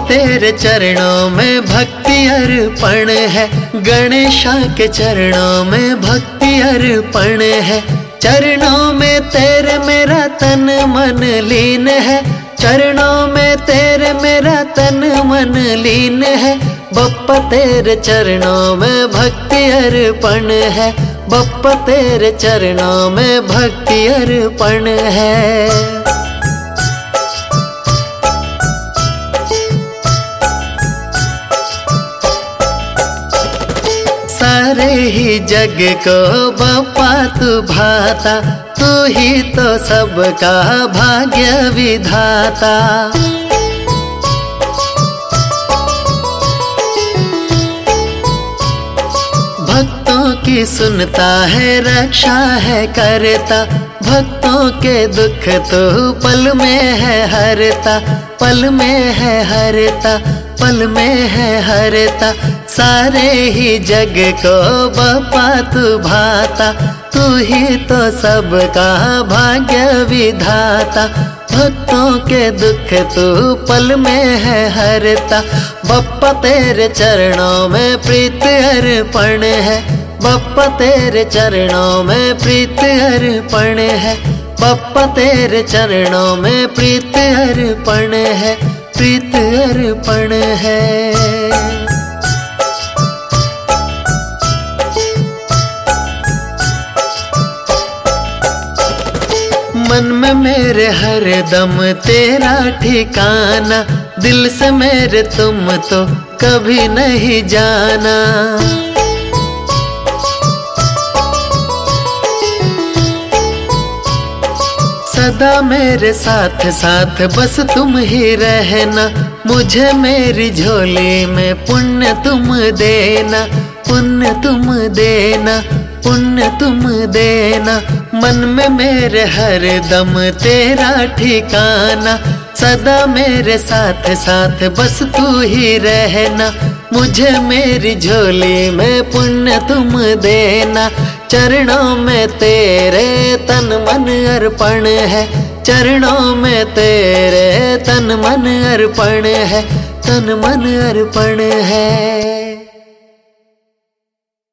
तेरे चरणों में भक्ति अर्पण है, गणेशा के चरणों में भक्ति अर्पण है। चरणों में तेरे मेरा तन मन लीन है, चरणों में तेरे मेरा तन मन लीन है। बप्पा तेरे चरणों में भक्ति अर्पण है, बप्पा तेरे चरणों में भक्ति अर्पण है। सारे ही जग को बप्पा तू भाता, तू ही तो सबका भाग्य विधाता। भक्तों की सुनता है, रक्षा है करता, भक्तों के दुख तो पल में है हरता, पल में है हरता, पल में है हरता। सारे ही जग को बप्पा तू भाता, तू ही तो सबका भाग्य विधाता। भक्तों के दुख तू पल में है हरता। बप्पा तेरे चरणों में प्रीत अर्पण है, बप्पा तेरे चरणों में प्रीत अर्पण है, बप्पा तेरे चरणों में प्रीत अर्पण है, प्रीत अर्पण है। मन में मेरे हर दम तेरा ठिकाना, दिल से मेरे तुम तो कभी नहीं जाना। सदा मेरे साथ साथ बस तुम ही रहना, मुझे मेरी झोली में पुण्य तुम देना, पुण्य तुम देना, पुण्य तुम देना। मन में मेरे हर दम तेरा ठिकाना, सदा मेरे साथ साथ बस तू ही रहना, मुझे मेरी झोली में पुण्य तुम देना। चरणों में तेरे तन मन अर्पण है, चरणों में तेरे तन मन अर्पण है, तन मन अर्पण है।